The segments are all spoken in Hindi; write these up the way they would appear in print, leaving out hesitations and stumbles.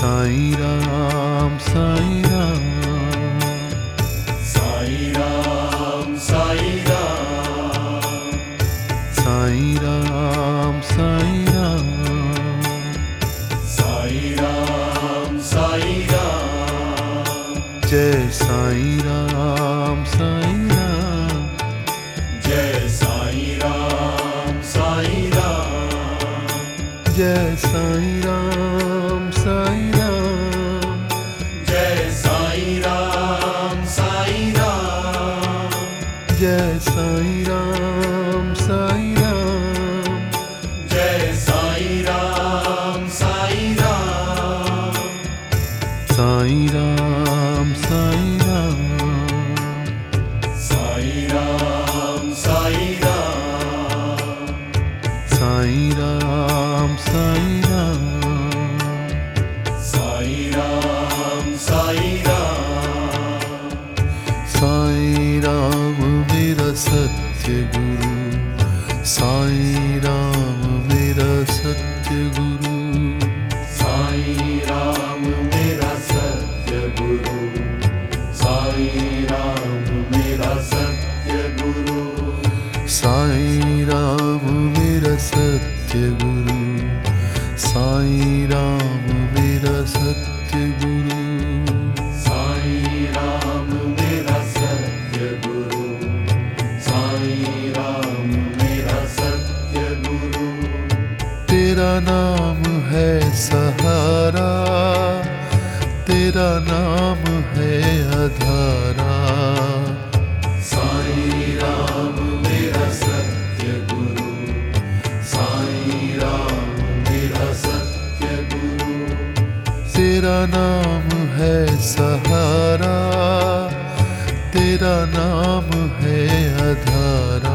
साईं राम साईं राम साईं राम साईं राम साईं राम साईं राम साईं राम साईं राम जय साईं राम साईं राम जय साईं राम साईं राम जय साईं राम साईं राम जय साईं राम साईं राम जय साईं राम साईं राम जय साईं राम साईं राम साईं राम साईं राम साईं राम साईं राम साईं राम साईं राम साईं राम साईं राम साईं राम मेरा सत्य गुरु साईं राम मेरा सत्य गुरु साईं राम मेरा सत्य गुरु साईं राम मेरा सत्य गुरु साईं राम मेरा सत्य गुरु साईं राम मेरा सत्य गुरु साईं राम मेरा सत्य गुरु साईं राम मेरा सत्य गुरु तेरा नाम है सहारा तेरा नाम है आधारा साईं राम मेरा सत्य गुरु साईं राम मेरा सत्य गुरु तेरा नाम है सहारा तेरा नाम है आधारा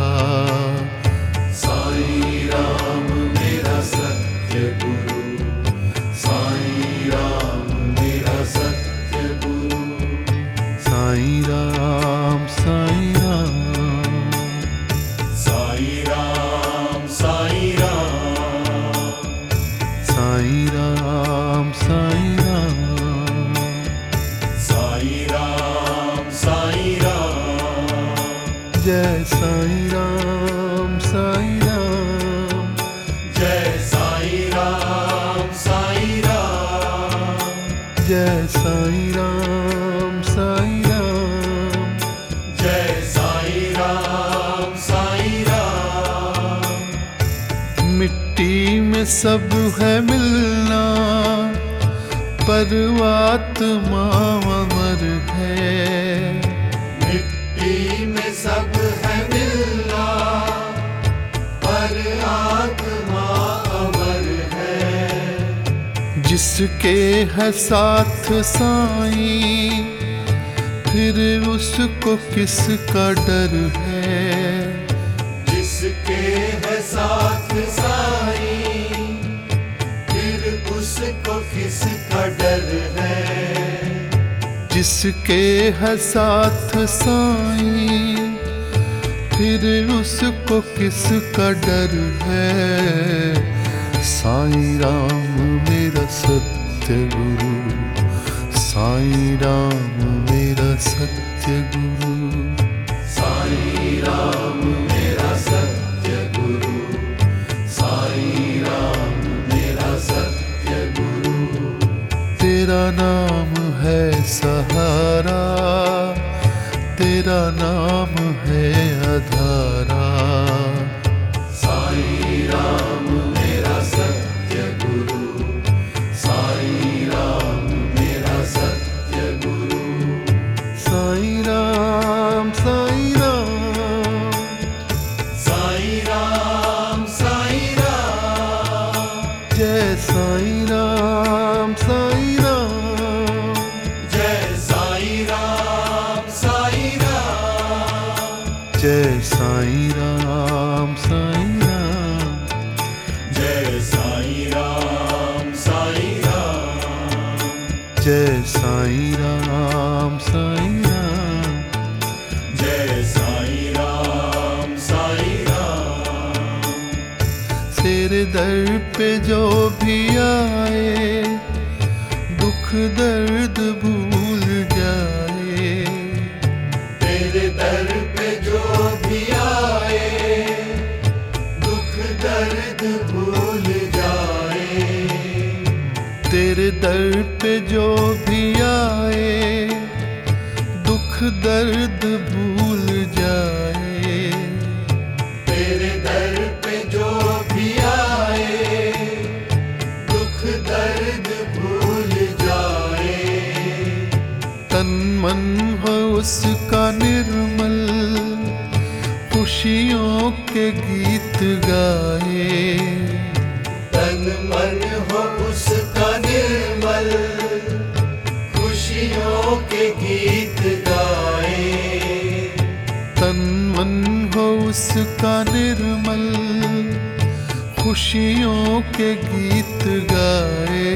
साईं राम मेरा सत्य गुरु साईं राम मेरा सत्य गुरु साईं राम साईं राम साईं राम साईं राम साईं राम साईं राम साईं राम साईं राम जय साईं राम साईं राम जय साईं राम साईं राम जय साईं राम साईं राम जय साईं राम साईं राम मिट्टी में सब है मिलना पर आत्मा अमर है मिट्टी में सब है मिलना पर आत्मा अमर है जिसके है साथ साईं फिर उसको किसका डर है जिसके है साथ साईं फिर उसको किसका डर है जिसके है साथ साईं फिर उसको किसका डर है साईं राम मेरा सत्य गुरु साईं राम मेरा सत्य गुरु साईं राम मेरा सत्य गुरु साईं राम मेरा सत्य गुरु तेरा नाम है सहारा तेरा नाम है आधारा साईं राम मेरा सत्य गुरु साईं राम मेरा सत्य गुरु साईं राम साईं राम साईं राम साईं राम जय साईं राम साईं राम जय साईं राम साईं राम जय साईं राम साईं राम जय साईं राम साईं राम जय साईं राम साईं राम जय साईं राम साईं राम तेरे दर पे जो भी आए दर्द भूल जाए। तेरे दर पे जो भी आए दुख दर्द भूल जाए। तेरे दर पे जो भी आए दुख दर्द भूल जाए। तेरे दर पे जो भी आए दुख दर्द भूल जाए। तन मन हो उसका निर्मल खुशियों के गीत गाए। तन मन हो उसका निर्मल खुशियों के गीत गाए। तन मन हो उसका निर्मल खुशियों के गीत गाए।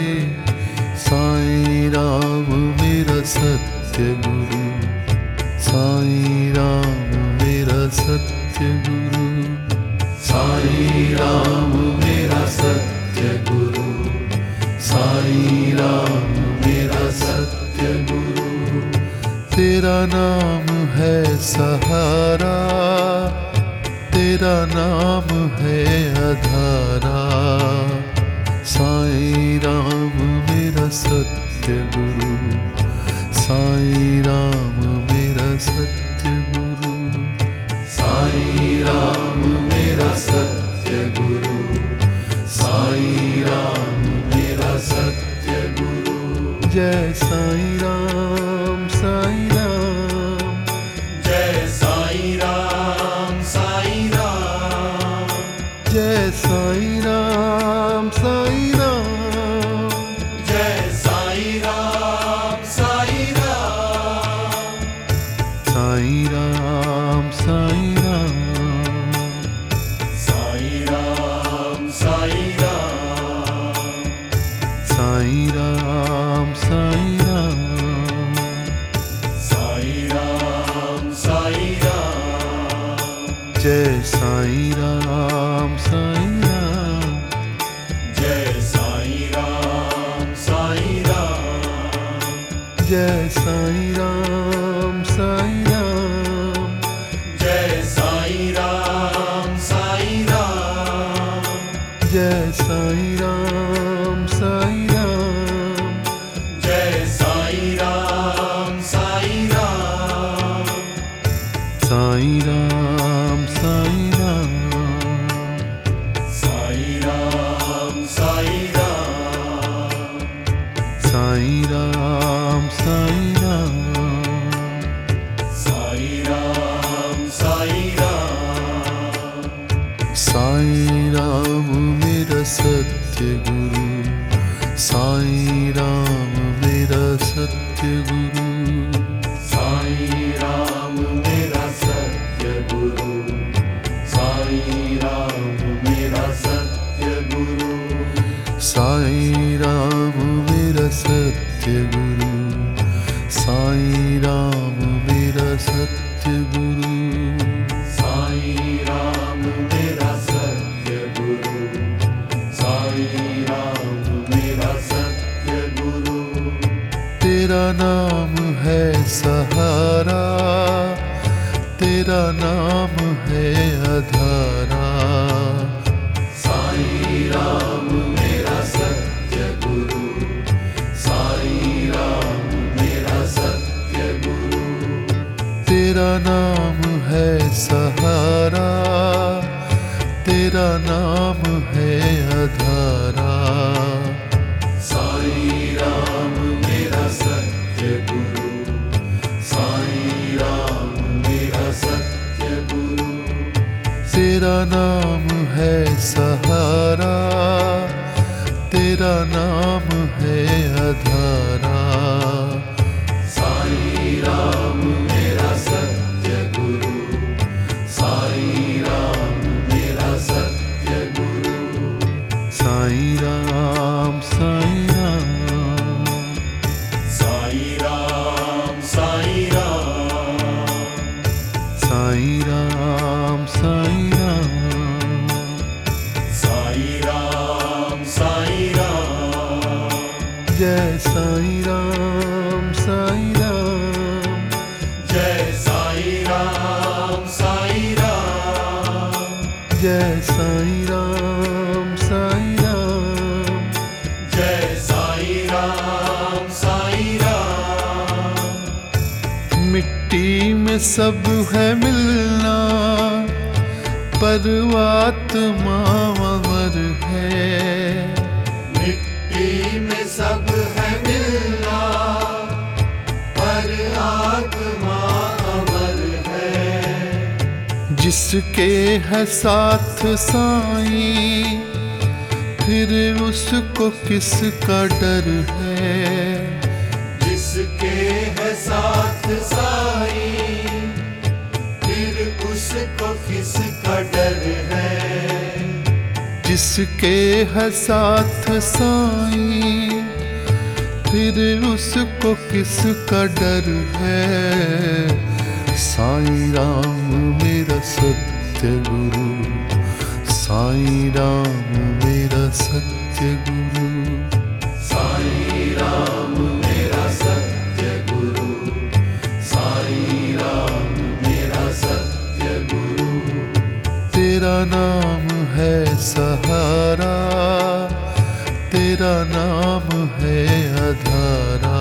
साईं राम मेरा सत्य गुरु, साईं राम मेरा सत्य गुरु, साईं राम मेरा सत्य गुरु, साईं राम मेरा सत्य गुरु। तेरा नाम है सहारा, तेरा नाम है आधारा। साईं राम मेरा सत्य गुरु, साईं राम मेरा सत्य गुरु, साईं राम मेरा सत्य गुरु, साईं राम मेरा सत्य गुरु। जय साईं राम, साईं राम, जय साईं राम, साईं राम, जय साईं राम, साईं राम, जय साईं राम, साईं राम, साईं राम, साईं राम, साईं राम, साईं राम, साईं राम, साईं राम, साईं राम, साईं राम, जय साईं राम, साईं राम, जय साईं राम, साईं राम, जय साईं राम, साईं राम, जय साईं राम, साईं राम, जय साईं राम, साईं राम, जय साईं राम, साईं राम, साईं राम, साईं राम, साईं राम, साईं राम, साईं राम, साईं राम, साईं राम, साईं राम, साईं राम मेरा सत्य गुरु, साईं राम मेरा सत्य गुरु, साईं राम मेरा सत्य गुरु, साईं राम मेरा सत्य गुरु, साईं राम मेरा सत्य गुरु, साईं राम मेरा सत्य गुरु, साईं राम मेरा सत्य गुरु, साईं राम मेरा सत्य गुरु। तेरा नाम है सहारा, तेरा नाम है आधारा। साईं राम मेरा सत्य गुरु, साईं राम मेरा सत्य गुरु। तेरा नाम है सहारा, तेरा नाम है आधारा। साईं राम मेरा सत्य गुरु, साईं राम मेरा सत्य गुरु। तेरा नाम है सहारा, तेरा नाम है आधारा। साईं राम मेरा सत्य गुरु, जय साईं राम साईं राम। जय साईं राम साईं राम। जय साईं राम साईं राम। जय साईं राम साईं राम। मिट्टी में सब है मिलना, पर आत्मा अमर है। मिट्टी में सब है मिलना, पर आत्मा अमर है। जिसके है साथ साईं, फिर उसको किसका डर है। जिसके है साथ साईं, फिर उसको किसका डर है। जिसके है साथ साईं, फिर उसको किसका डर है। साईं राम मेरा सत्य गुरु, साईं राम मेरा सत्य गुरु। साईं राम मेरा सत्य गुरु, साईं राम मेरा सत्य गुरु। तेरा नाम है सहारा, तेरा नाम है आधारा।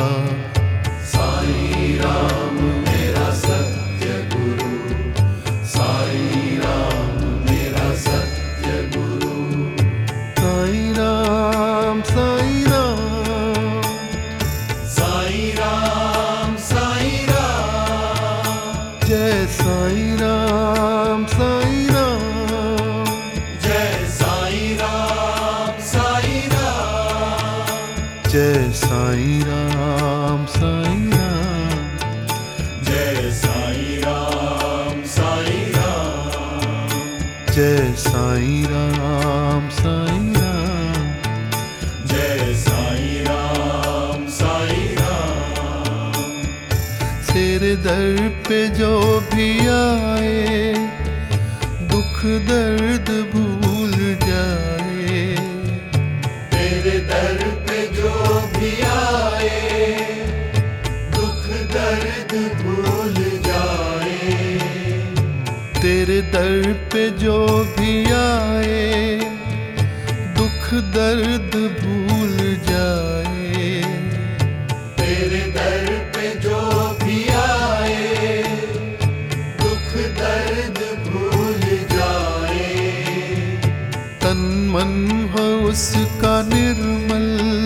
साईं राम मेरा सत्य गुरु, साईं राम मेरा सत्य गुरु। साईं राम साईं राम। साईं राम साईं राम। जय साईं राम साईं राम। जय साईं राम साईं राम। जय साईं राम साईं राम। जय साईं राम साईं राम। जय साईं राम साईं राम। जय साईं राम साईं राम। तेरे दर पे जो भी आए, दुख दर्द भूल जाए। तेरे दर पे जो भी आए, दुख दर्द भूल जाए। तेरे दर पे जो भी आए, दुख दर्द भूल जाए। तेरे दर पे जो भी आए, दुख दर्द भूल जाए। तन मन हो उसका निर्मल,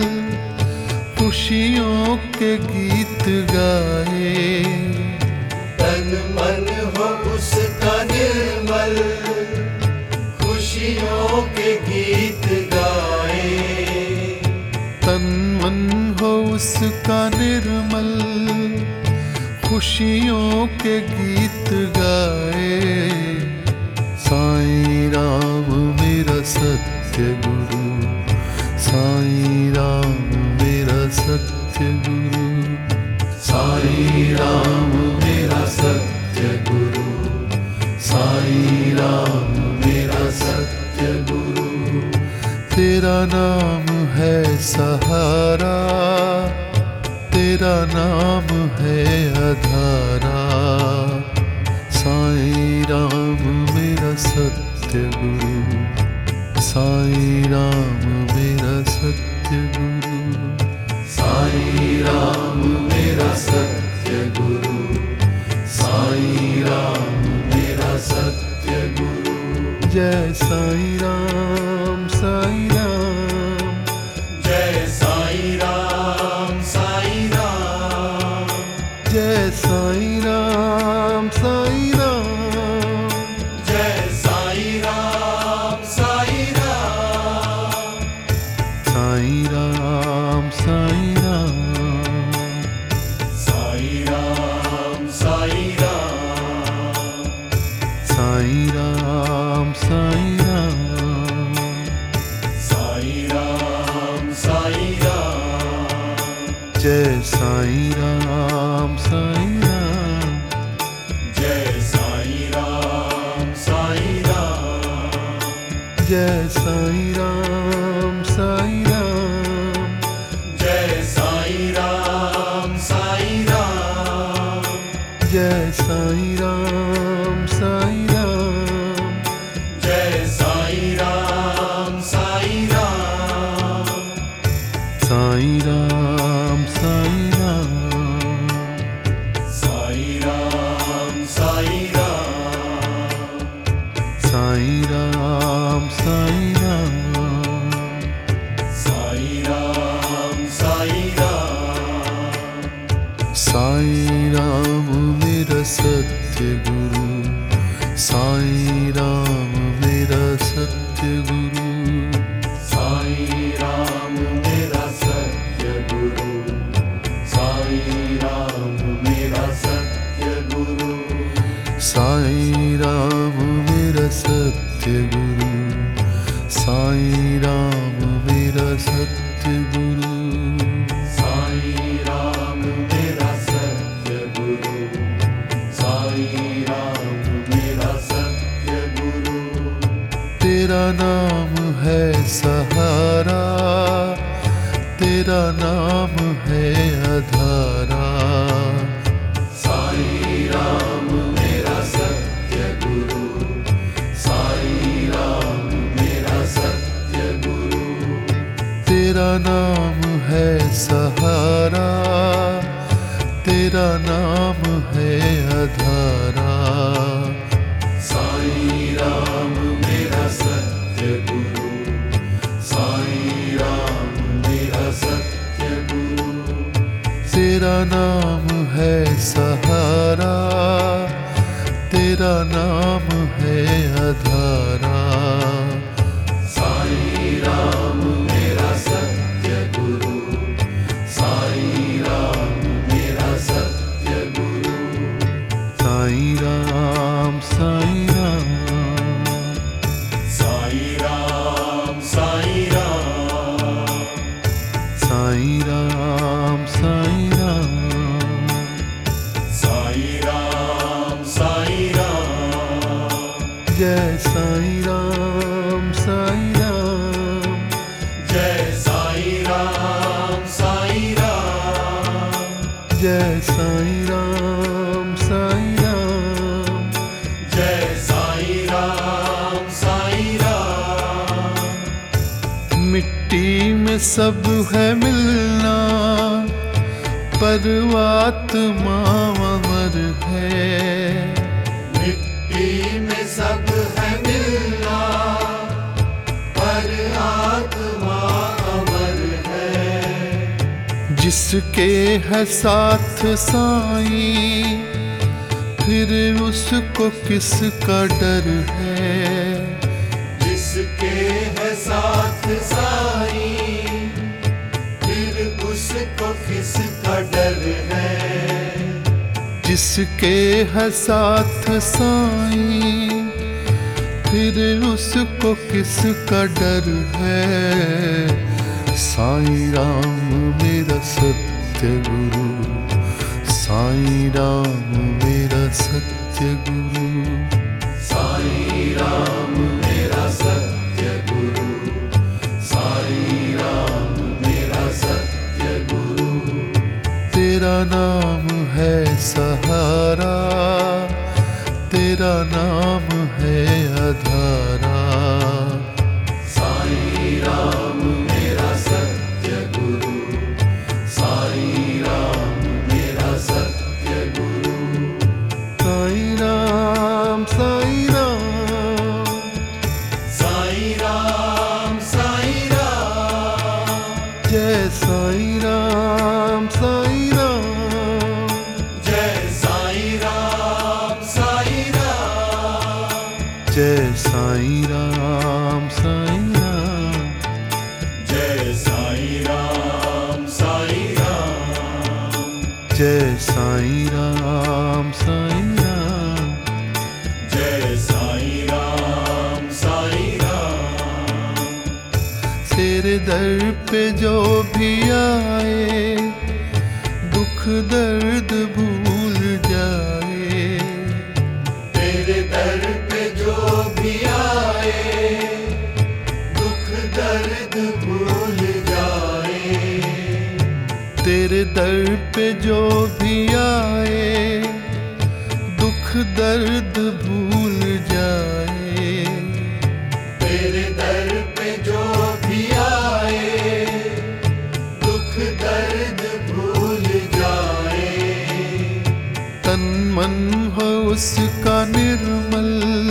खुशियों के गीत गाए। तन मन हो उसका निर्मल, खुशियों के गीत गाए। तन मन हो उसका निर्मल, खुशियों के गीत गाए। साईं राम मेरा सत्य गुरु, साईं राम मेरा सत्य गुरु। साईं राम मेरा सत्य गुरु, साईं राम मेरा सत्य गुरु। तेरा नाम है सहारा, तेरा नाम है आधारा। साईं राम मेरा सत्य गुरु, साईं राम मेरा सत्य गुरु। साईं राम मेरा सत्य गुरु, साईं राम मेरा सत्य गुरु। जय साईं राम साईं राम। जय साईं राम साईं राम। जय साईं राम साईं राम। जय साईं राम साईं राम। साईं राम साईं राम। साईं राम साईं राम। साईं राम साईं राम। साईं राम साईं राम। जय साईं राम साईं राम। जय साईं राम साईं राम। जय साईं राम साईं राम। जय साईं राम साईं राम साईं राम साईं राम साईं राम साईं राम साईं राम साईं राम साईं राम मेरा सत्य गुरु साईं राम मेरा सत्य गुरु साईं राम मेरा सत्य गुरु साईं राम मेरा सत्य गुरु साईं राम मेरा सत्य गुरु साईं राम मेरा सत्य गुरु साईं राम मेरा सत्य गुरु साईं राम मेरा सत्य गुरु तेरा नाम है सहारा तेरा नाम है आधारा साईं राम मेरा सत्य गुरु साईं राम मेरा सत्य गुरु तेरा नाम है सहारा तेरा नाम है आधारा साईं राम मेरा सत्य गुरु साईं राम मेरा सत्य गुरु तेरा नाम है सहारा तेरा नाम है आधारा साईं राम मेरा सत्य गुरु साईं राम मेरा सत्य गुरु साईं राम साईं राम साईं राम साईं राम साईं राम साईं राम साईं राम साईं राम जय साईं राम साईं राम जय साईं राम साईं राम जय साईं राम साईं राम जय साईं राम साईं राम मिट्टी में सब है मिलना पर आत्मा अमर है मिट्टी में सब है मिलना पर आत्मा अमर है जिसके है साथ साईं फिर उसको किसका डर है जिसके है साथ साईं फिर उसको किसका डर है जिसके है साथ साईं फिर उसको किसका डर है साईं राम मेरा सत्य गुरु साईं राम मेरा सत्य गुरु साईं राम मेरा सत्य गुरु साईं राम मेरा सत्य गुरु तेरा नाम है सहारा तेरा नाम है आधारा साईं राम मेरा सत्य गुरु साईं राम मेरा सत्य गुरु साईं राम साईं राम साईं राम साईं राम जय साईं राम साईं राम जय साईं राम साईं राम जय साईं राम साईं राम जय साईं राम साईं राम जय साईं राम साईं राम जय साईं राम साईं राम तेरे दर पे जो भी आए दुख दर्द भूल जाए तेरे दर पे जो भी आए दुख दर्द भूल जाए तेरे दर पे जो भी आए दुख दर्द भूल जाए तेरे दर पे जो भी आए दुख मन हो उसका निर्मल,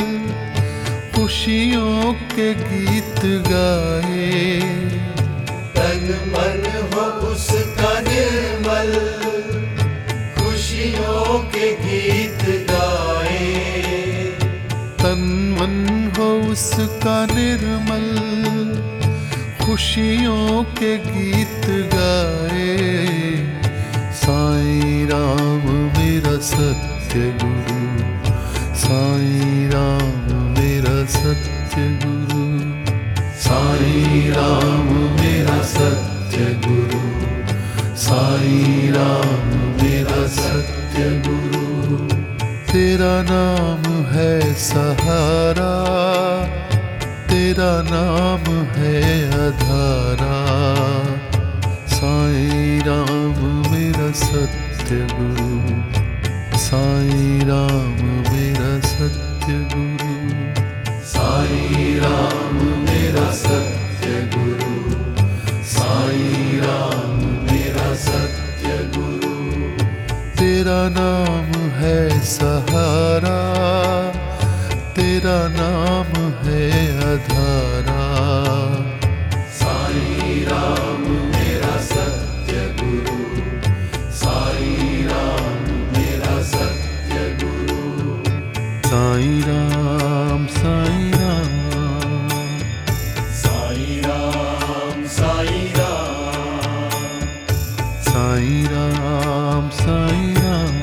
खुशियों के गीत गाए। तन मन हो उसका निर्मल, खुशियों के गीत गाए। तन मन हो उसका निर्मल, खुशियों के गीत गाए। साईं राम मेरा सत्य गुरु, साईं राम मेरा सत्य गुरु, साईं राम मेरा सत्य गुरु, साईं राम मेरा सत्य गुरु। तेरा नाम है सहारा, तेरा नाम है आधारा। साईं राम मेरा सत्य गुरु, साईं राम मेरा सत्य गुरु, साईं राम मेरा सत्य गुरु, साईं राम मेरा सत्य गुरु। तेरा नाम है सहारा, तेरा नाम है आधारा। साईं राम मेरा सत्य गुरु, साईं राम मेरा सत्य गुरु। साईं राम, साईं राम, साईं राम, साईं राम, साईं राम, साईं राम,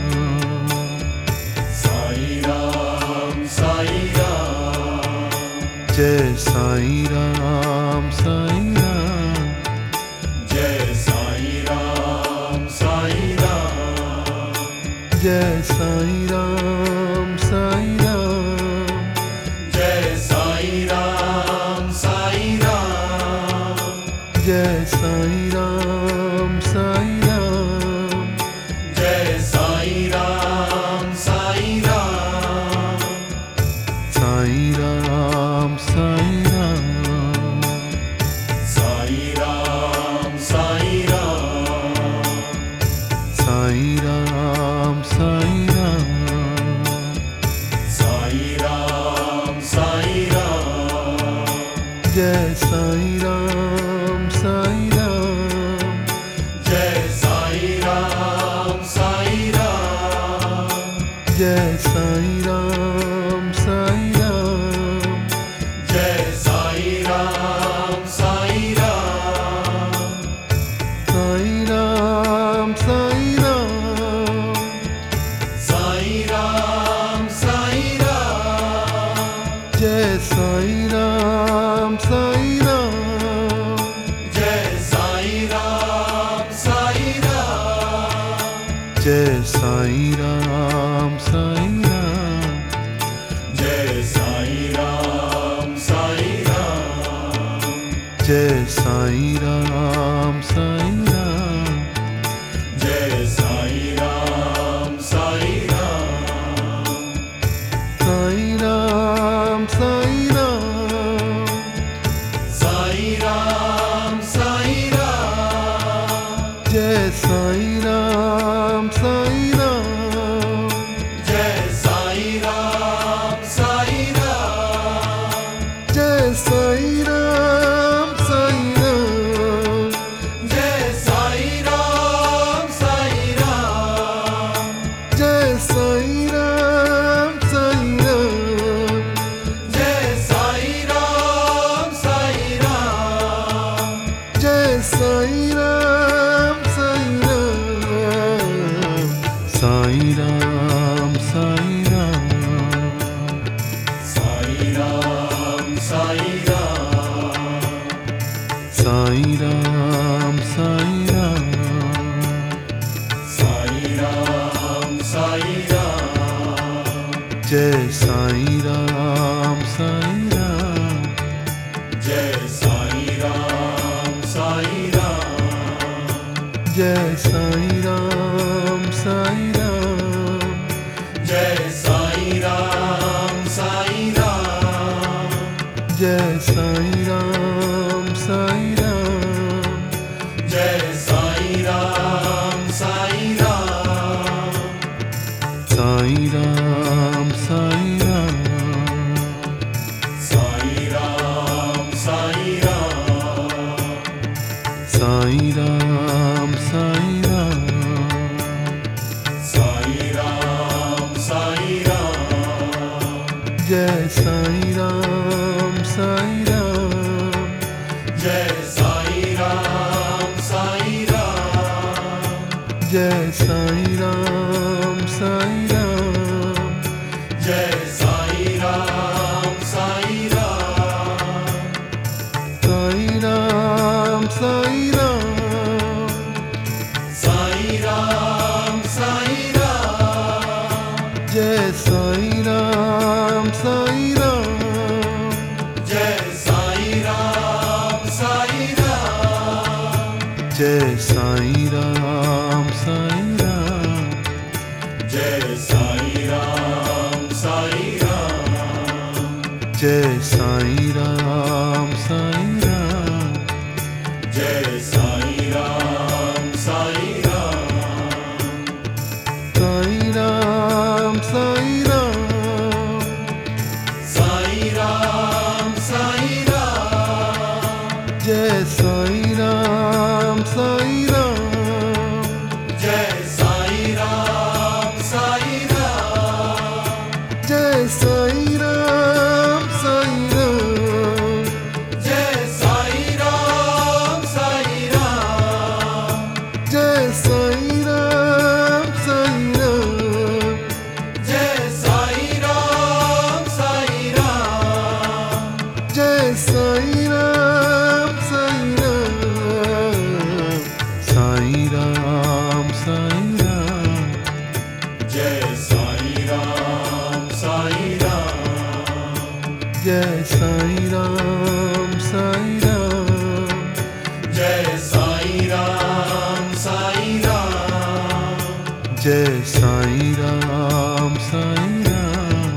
साईं राम, साईं राम। जय साईं राम, साईं राम, जय साईं राम, साईं राम, जय साईं राम, साईं राम, जय साईं राम, साईं राम, जय साईं राम, साईं राम, जय साईं राम, साईं राम, साईं राम, साईं राम, साईं राम, साईं राम, साईं राम, साईं राम, साईं राम, साईं राम, जय साईं राम, साईं राम, जय साईं राम, साईं राम, जय साईं राम, साईं राम, जय साईं राम, साईं राम, साईं राम, साईं राम, साईं राम, साईं राम, जय साईं राम, साईं राम, जय साईं राम, साईं राम, जय साईं राम, साईं राम, जय साईं राम, साईं राम, जय साईं राम, साईं राम, जय साईं राम, साईं राम, साईं राम, साईं राम, साईं राम, साईं राम, जय साईं राम, साईं राम, जय साईं राम, साईं राम, जय साईं राम, साईं राम, जय साईं राम, साईं राम, जय साईं राम, साईं राम, जय साईं राम, साईं राम, जय साईं राम, साईं राम, साईं राम, साईं राम, साईं राम, साईं राम, साईं राम, साईं राम, साईं राम, साईं राम, जय साईं राम, साईं राम, जय साईं राम, साईं राम, जय साईं राम, साईं राम, जय साईं राम, साईं राम, जय साईं राम, साईं राम, जय साईं राम, साईं राम, साईं जय साईं राम साईं राम जय साईं राम साईं राम साईं राम साईं राम साईं राम साईं राम जय साईं राम साईं राम जय साईं राम साईं राम जय साईं राम साईं राम जय साईं राम साईं राम जय साईं राम साईं राम जय साईं राम साईं राम साईं राम साईं राम साईं राम साईं राम जय साईं राम साईं राम जय साईं राम साईं राम जय साईं राम साईं राम जय साईं राम साईं राम जय साईं राम साईं राम जय साईं राम साईं राम जय साईं राम साईं राम साईं राम साईं राम जय साईं राम साईं राम जय साईं राम साईं राम जय साईं राम साईं राम जय साईं राम साईं राम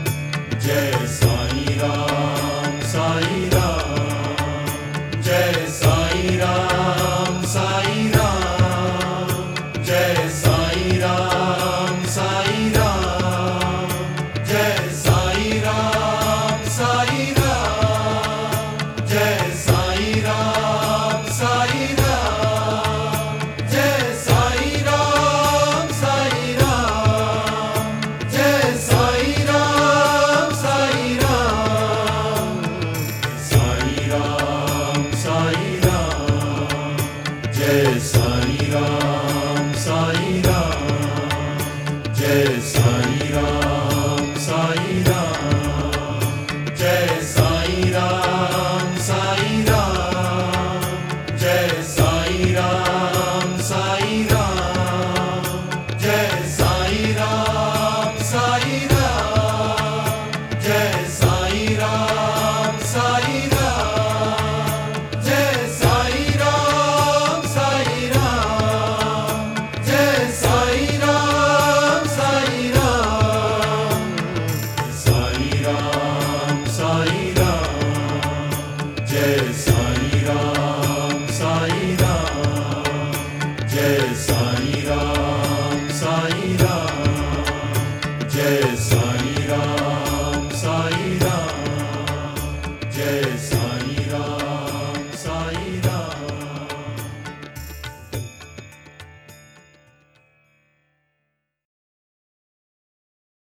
जय साईं राम साईं राम जय साईं राम साईं राम जय साईं राम साईं राम जय साईं राम साईं राम जय साईं राम साईं राम जय साईं राम साईं राम जय साईं राम साईं राम साईं राम साईं राम जय साईं राम